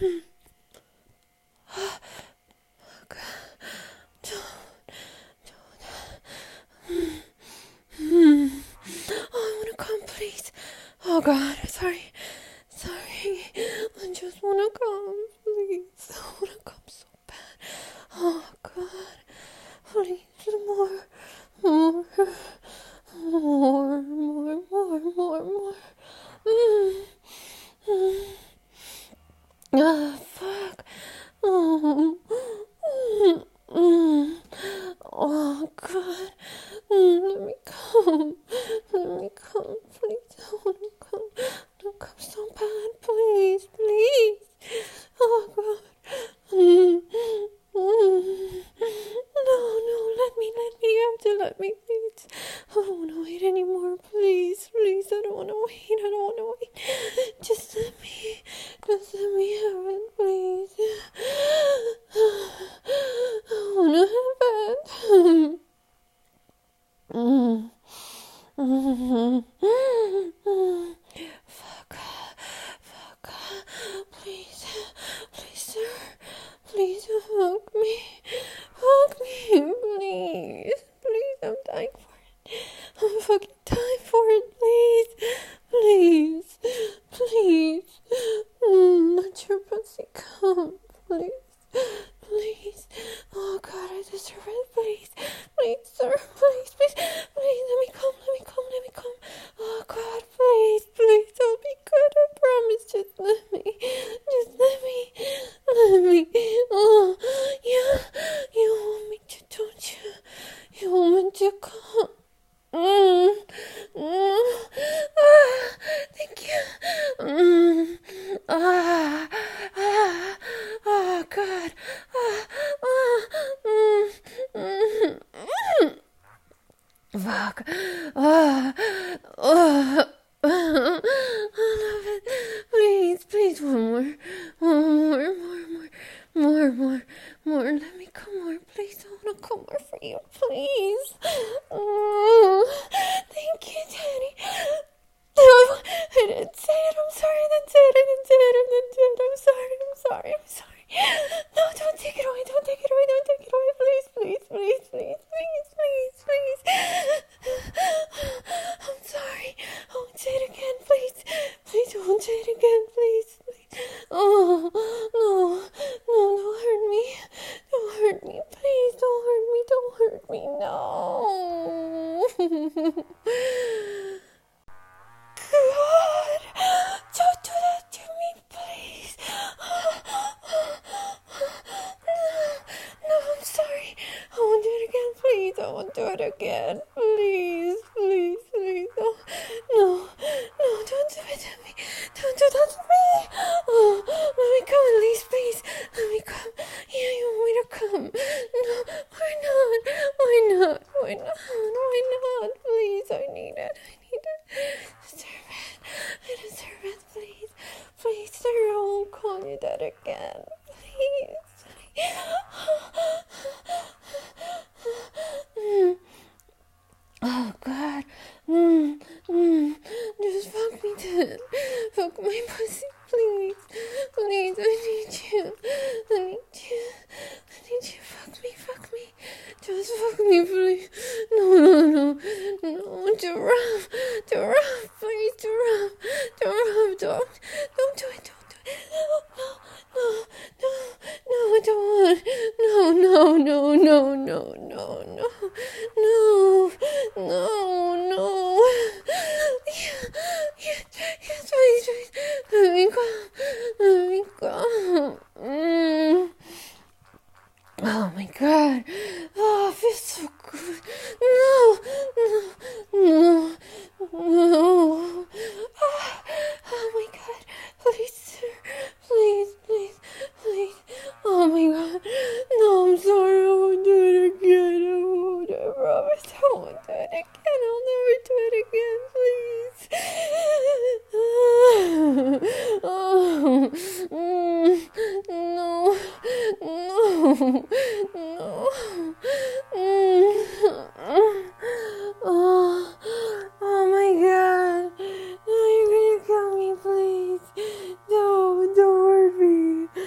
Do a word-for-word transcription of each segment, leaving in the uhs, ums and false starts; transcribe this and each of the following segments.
I wanna come, please. Oh God, sorry, sorry. I just wanna come, please. I wanna come so bad. Oh God, please, more, more, more, more, more, more, more. Mm. Mm. Ah, fuck. Oh. Mm. Mm. Oh God. Mm, let me come. Let me come, please. I wanna come. I wanna come so bad, please, please. Oh God. Mm. Mm. No, no, let me, let me. You have to let me, please. I don't wanna wait anymore, please, please. I don't wanna wait. I don't wanna wait. Just let me, just let me have it, please. I wanna have it. Mm. Mm. Fuck. Fuck. Please. Please, sir. Please fuck me. Fuck me. Please. Please. I'm dying for it. I'm fucking dying for it. Please. Please. Please. Mm. Let your pussy come. Please. Please. Oh God, I deserve it. Please. Please, sir. Please, please. Please, let me come. Let me come. Let me come. Oh God, please. Please, I'll be good. I promise. Just let me. Just let me. Let me. Oh, yeah. You want me to, don't you? You want me to come? Mm. Mm. Ah, thank you. Mm. Ah. Ah. Oh God. Ah. Ah. Mm. Mm. Mm. Fuck. Ah. Oh. I love it. Please, please, one more. One more, more, more, more, more, more. Let me come more, please. I wanna come more for you, please. Oh, thank you, Daddy. No, I didn't say it. I'm sorry. I didn't say it. I didn't say it. I didn't say it. I'm sorry. I'm sorry. I'm sorry. No, don't take it away. Don't take it away. Don't take it away. Please, please, please, please, please, please, please. I'm sorry. I won't say it again, please. Please, I won't say it again, please. Please. Oh, no. No, don't hurt me. Don't hurt me. Please, don't hurt me. Don't hurt me. No. God, don't do that to me, please. No, no, I'm sorry. I won't do it again, please. I won't do it again. Please, please, please. No, no, no, don't do it to me. Don't do that to me. Oh, let me come at least, please. Let me come. Yeah, you want me to come. No, why not? Why not? Why not? Why not? Please, I need it. I need it. I deserve it. I deserve it, please. Please, sir, I won't call you that again. Please. Mm. Oh God. Mm. Mm. Just fuck me then. Fuck my pussy, please. Please, I need you. I need you. I need you. Fuck me, fuck me. Just fuck me, please. No, no, no. No, to rough. To rough, please. To rough. To rough. Don't. Don't do it. Don't do it. No, no, no, no, I don't want. No, no, no, no, no, no, no, no, no, no. Yeah, yeah, yes, please, please. Let me come. Let me come. Mm. Oh my God. Oh, it feels so good. No, no, no, no. Oh, oh my God. Please, sir. Please, please, please. Oh my God. No, I'm sorry. I won't do it again. I won't. I promise I won't do it again. I'll never do it again. Please. Oh, mm, no, no, no. Mm, oh, oh my God. No, you're gonna kill me, please. No, don't hurt me.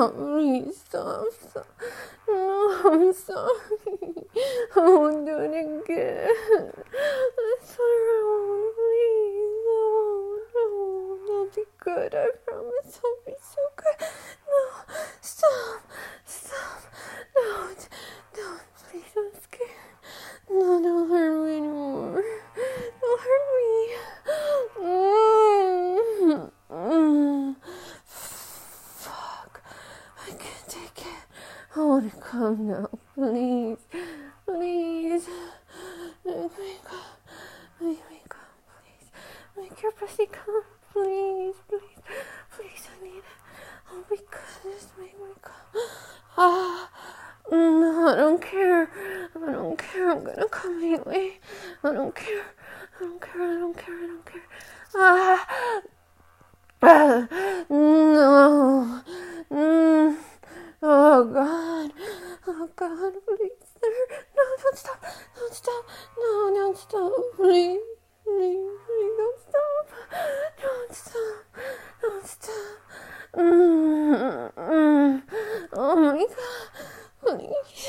stop, please stop, stop. No, I'm sorry. I won't do it again. I swear I won't, please. No, no, I'll be good. I promise I'll be so good. No, stop, stop. Don't, don't, please, I'm scared. No, don't hurt me anymore. Don't hurt me. Mm. Mm. Fuck. I can't take it. I want to come now. Please. Please. Make me come. Make me come, please. Make your pussy come. Please, please. Please, I need it. Oh my goodness, make me come. Ah. No, I don't care. I don't care. I'm gonna come anyway. I don't care. I don't care. I don't care. I don't care. Ah. Ah. No. Mm. Oh God. Oh God, please, sir. No, don't stop. Don't stop. No, don't stop. Please. Please, please, don't stop. Don't stop. Don't stop. Mm. Mm. Oh my God. Please.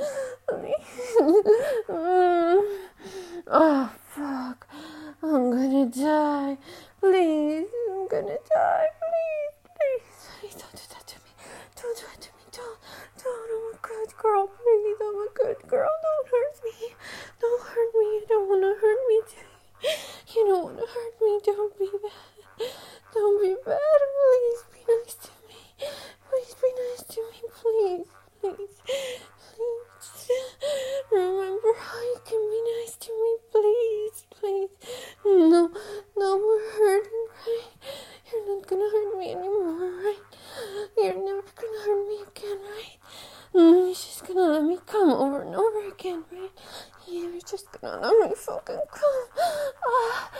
Please. Mm. Oh, fuck. I'm gonna die. Please. I'm gonna die. Please. Please. Please don't do that to me. Don't do it to me. Don't. Don't. I'm a good girl. Please. I'm a good girl. Don't hurt me. Don't hurt me. You don't want to hurt me too. You don't want to hurt me. Don't be bad. Don't be bad. Please be nice to me. Please be nice to me. Please. Please. Please. Remember how you can be nice to me. Please. Please. No. No more hurting, right? You're not gonna hurt me anymore, right? You're never gonna hurt me again, right? You're just gonna let me come over and over again, right? You're just gonna let me fucking come. Ah.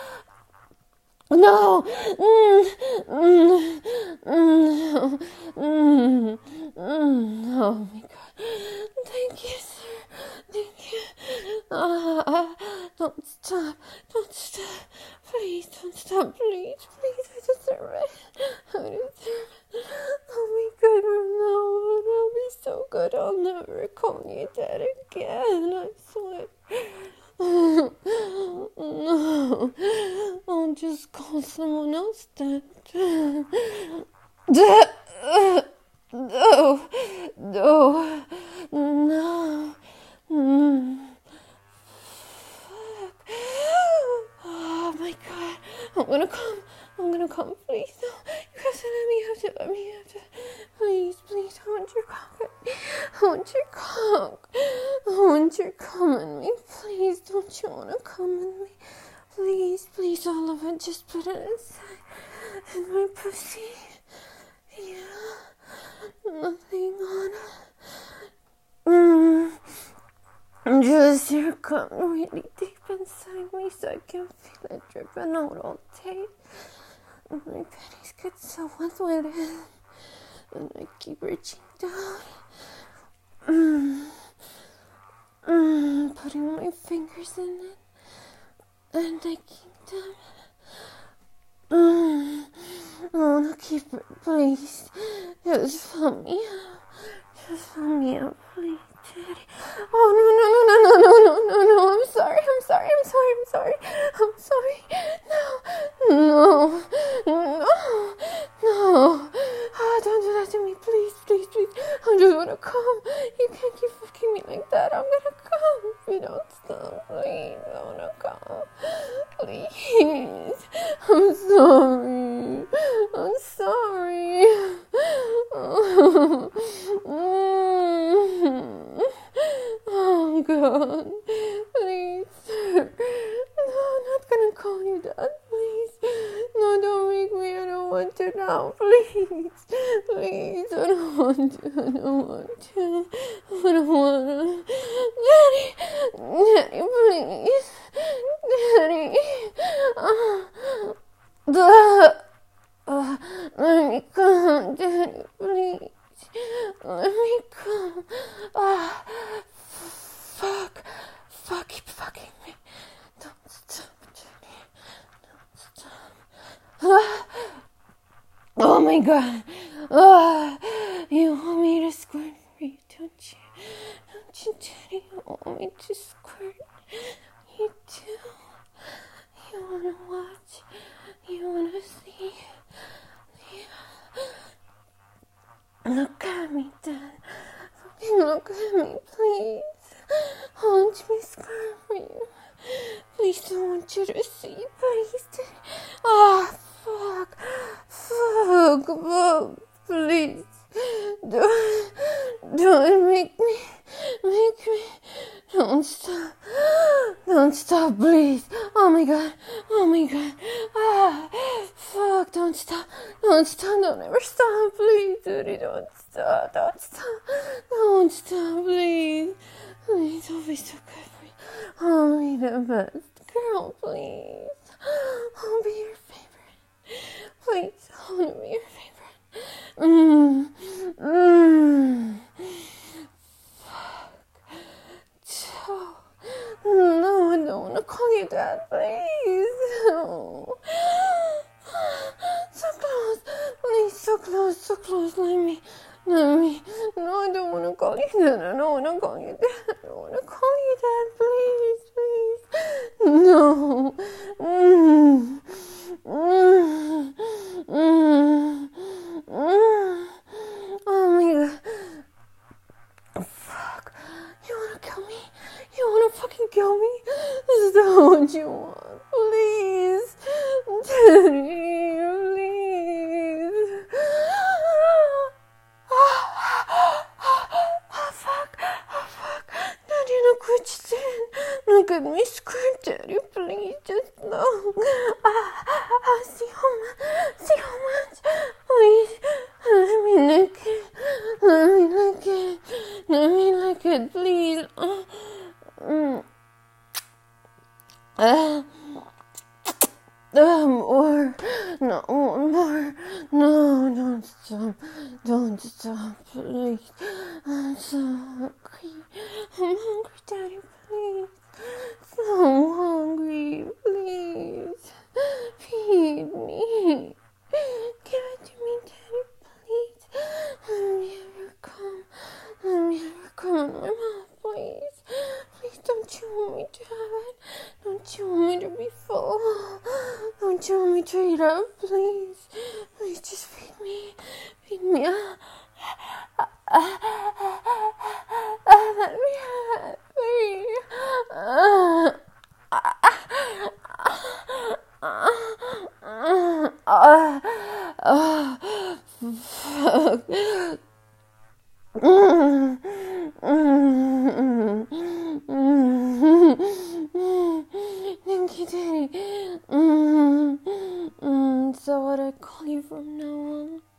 No. Mm. Mm. Mm. Mm. Mm. Oh my God. Thank you, sir. Thank you. Ah. Don't stop. Don't stop. Please don't stop. Please. Please. I deserve it. I deserve it. Oh my God. No. I'll be so good. I'll never call you that again. I swear. No. I'll just call someone else then. No. No. No. No. Oh my God. I'm gonna come. I'm gonna come. Please. No. You have to let me have to. Let me have to. Please. Please. I want your cock. I want your cock. I want your come in me. Please. Don't you want to come in me? Please. Please. All of it. Just put it inside. In my pussy. Yeah. Nothing on it. Mm. Just your cum really deep inside me so I can feel it dripping out all day. And my panties get so wet with it. And I keep reaching down. Mm. Mm. Putting my fingers in it. And I keep them. Mm. I wanna keep it, please. Just fill me up. Just fill me up, please. Daddy. Oh no no no no no no no no no! I'm sorry, I'm sorry, I'm sorry, I'm sorry, I'm sorry. No, no, no, no! Oh, don't do that to me, please, please, please. I just wanna come. You can't keep fucking me like that. I'm gonna come if you don't stop, please. I wanna come, please. I'm sorry. I'm sorry. Oh. Mm. Oh God, please, sir. No, I'm not gonna call you that, please. No, don't make me. I don't want to now, please. Please, I don't want to. I don't want to. I don't want to. Daddy, Daddy, please. Daddy. Uh, the, uh, let me come, Daddy, please. Let me come. Ah, fuck. Fuck, keep fucking me. Don't stop, Jenny. Don't stop. Ah. Oh my God. Ah. You want me to squirt for you, don't you? Don't you, Daddy? You want me to squirt? You do? You wanna watch? You wanna see? Yeah. Look at me, Dad. Look at me, please. I want me to squirt for you. Please, I want you to see, please. Oh, fuck. Fuck, fuck. Please. Don't, don't make me, make me. Don't stop. Don't stop, please. Oh my god. Oh my god. Ah, fuck. Don't stop. Don't stop. Don't ever stop, please. Dude, don't stop. Don't stop. Don't stop, please. Please, I'll be so good for you. I'll be the best girl, please. I'll be your favorite. Please, I want to be your favorite. Mmm. Mmm. Fuck. So, no, I don't want to call you Dad, please. No. So close. Please, so close, so close. Let me. Let me. No, I don't want to call you Dad. I don't want to call you Dad. I don't want to call you Dad. Please, please. No. Mm. Mm. Mm. Mm. Oh my god. Fuck. You want to kill me? You want to fucking kill me? This is not what you want. Please. Daddy, please. Oh, fuck. Oh, fuck. Daddy, look what you did. Look at me squirt, Daddy. Please, just no. Ah, ah, see how much. See how much. Please. Let me lick it. Let me lick it. Let me lick it, please. Uh, mm. uh, uh, more. No, one more. No, don't stop. Don't stop, please. I'm so hungry. I'm hungry, Daddy, please. So hungry, please. Feed me. Give it to me, Daddy, please. Let me ever come. Let me ever come in my mouth, please. Please, don't you want me to have it? Don't you want me to be full? Don't you want me to eat up, please? Please, just feed me. Feed me. Ah, ah, ah, ah, ah, ah, let me have it, please. Ah, ah, ah, ah, ah, fuck. Mm, mm, mm, mm. Thank you, Daddy. Mm, mm. So what I call you from now on?